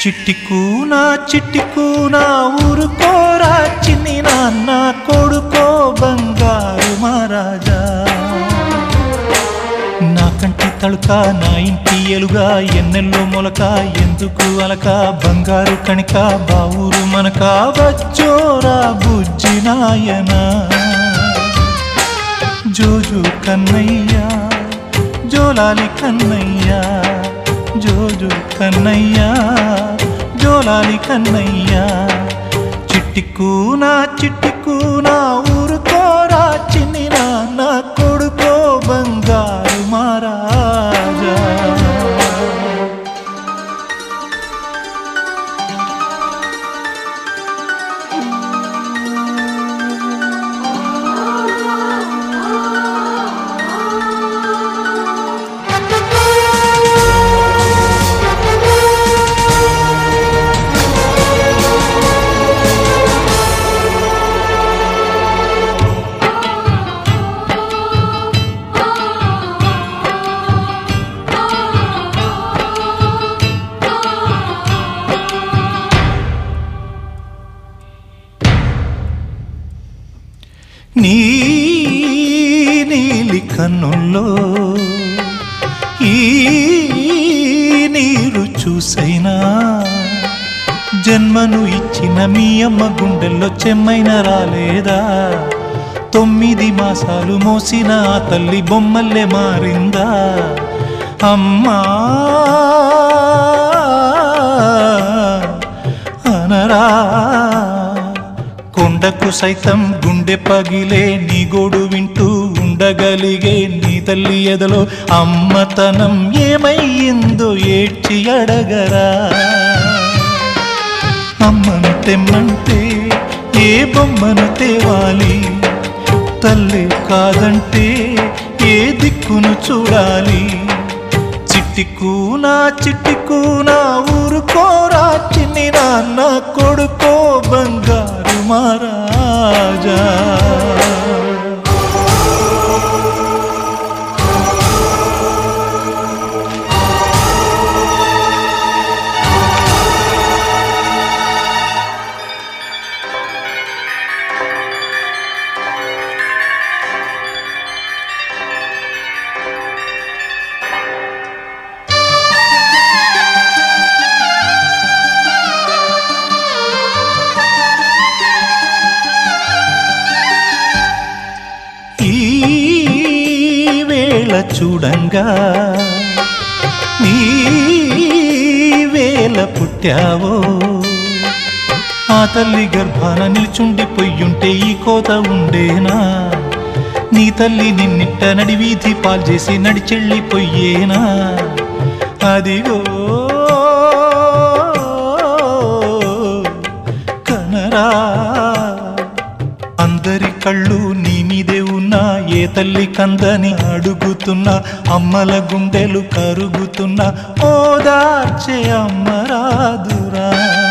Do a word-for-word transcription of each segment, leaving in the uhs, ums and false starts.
చిట్టి కూనా చిట్టి కూనా ఊరుకోరా చిన్ని నాన్న కొడుకో బంగారు మహారాజా. నా కంటి తళుక నా ఇంటి ఎలుగా ఎన్నెల్లో మొలక ఎందుకు అలక బంగారు కణిక బావురు మనక వచ్చోరా బుజ్జి నాయన. జోజు కన్నయ్యా జోలాలి కన్నయ్యా జోజు కన్నయ్యా జోలాలి కన్నయ్యా. చిట్టి కూనా చిట్టి కూనా ఊరుకోరా చిన్ని నాన్న కొడుకో బంగారు మహారాజా. నీ నీలి కన్నుల్లో ఈ నీరు చూసైనా జన్మను ఇచ్చిన మీ అమ్మ గుండెల్లో చెమ్మైన రాలేదా. తొమ్మిది మాసాలు మోసిన ఆ తల్లి బొమ్మల్లే మారిందా. అమ్మా అనరా కొండకు సైతం గుండె పగిలే నీ గోడు వింటూ ఉండగలిగే నీ తల్లి ఎదలో అమ్మతనం ఏమయ్యిందో ఏడ్చి అడగరా. అమ్మను తెమ్మంటే ఏ బొమ్మను తేవాలి, తల్లి కాదంటే ఏ దిక్కును చూడాలి. చిట్టి కూనా చిట్టి కూనా ఊరుకోరా చిన్ని నాన్న కొడుకో బంగారు మహారాజా. చూడంగా నీ వేళ పుట్టావో ఆ తల్లి గర్భాన నిల్చుండిపోయుంటే ఈ కోత ఉండేనా. నీ తల్లి నిన్నిట్ట నడి వీధి పాల్చేసి నడిచెళ్ళిపోయేనా. అదిగో కనరా అందరి కళ్ళు నీ మీదే ఉన్నా ఏ తల్లి కందని అడుగుతున్నా. అమ్మల గుండెలు కరుగుతున్నా ఓదార్చే అమ్మరాదురా.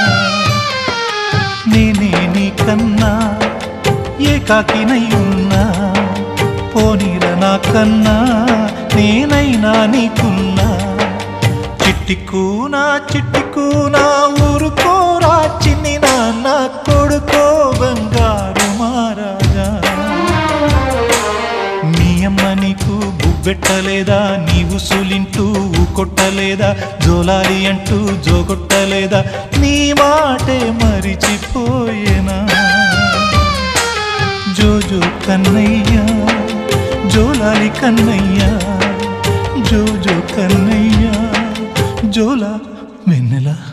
నేనే నీ కన్నా ఏకాకినై ఉన్నా పోనీర నా కన్నా నేనైనా నీకున్నా. చిట్టి కూనా చిట్టి కూనా ఊరుకోరా చిన్ని నాన్న కొడుకో బంగారు మహారాజా. మీ అమ్మ నీకు బుబ్బెట్టలేదా, నీవు సులింటూ కొట్టలేదా, జోలాలి అంటూ జోగొట్టలేదా, నీ మాటే మరిచిపోయేనా. జోజో కన్నయ్యా జోలాలి కన్నయ్యా జోజో కన్నయ్యా జోలా వెన్నెలా.